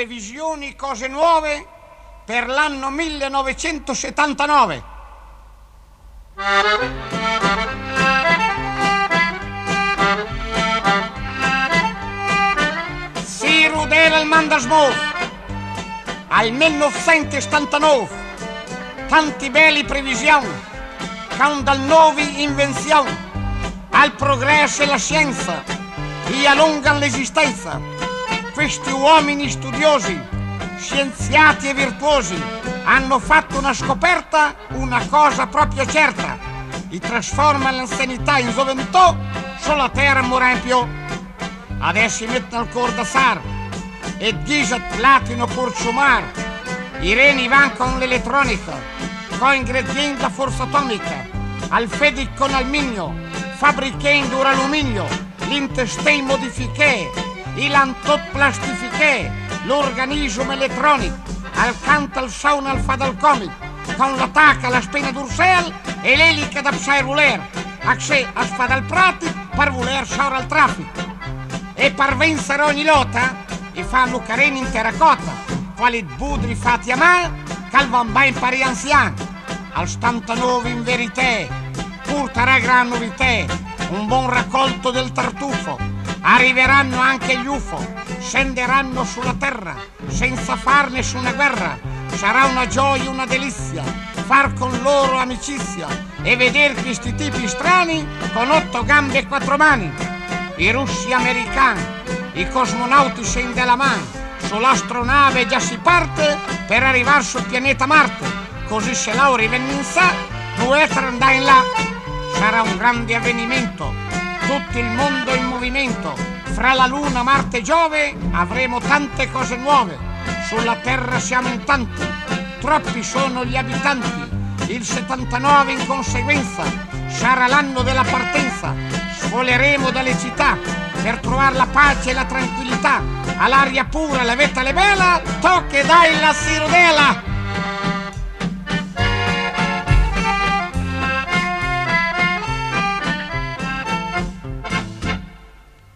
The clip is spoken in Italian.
previsioni, cose nuove per l'anno 1979. Si rudela il Mandersmouth al 1979, tanti belli previsioni, con dal nuovi invenzioni, al progresso e la scienza, che allungano l'esistenza. Questi uomini studiosi, scienziati e virtuosi, hanno fatto una scoperta, una cosa proprio certa, e trasforma l'anzianità in gioventù, sulla terra morirà più. Adesso mettono il cordassar e gisat platino curciumar, i reni van con l'elettronica, con ingredienti da forza atomica, al fedic con alminio, fabbrichendo l'alluminio, l'intestino modifiché, il antot plastifiché, l'organismo elettronico, accanto al sauna al fadalcomic, con l'attacca alla spina d'Ursel e l'elica da psairuler, accè a sfadal pratic per voler sciore al traffico. E per vincere ogni lotta, e fanno careni in terracotta, quali budri fatti a mano, calvan ben pari anziani. Al 79 in verità, porterà gran novità, un buon raccolto del tartufo. Arriveranno anche gli UFO, scenderanno sulla terra, senza far nessuna guerra. Sarà una gioia, una delizia, far con loro amicizia e vedere questi tipi strani con 8 gambe e 4 mani. I russi americani, i cosmonauti scende la mano, sull'astronave già si parte per arrivare sul pianeta Marte, così se Lauri venne in sa, Duetra andrà in là. Sarà un grande avvenimento, tutto il mondo in movimento, fra la Luna, Marte e Giove avremo tante cose nuove, sulla Terra siamo in tanti, troppi sono gli abitanti, il 79 in conseguenza sarà l'anno della partenza, svoleremo dalle città per trovare la pace e la tranquillità, all'aria pura, la vetta le bella, tocca e dai la sirudela.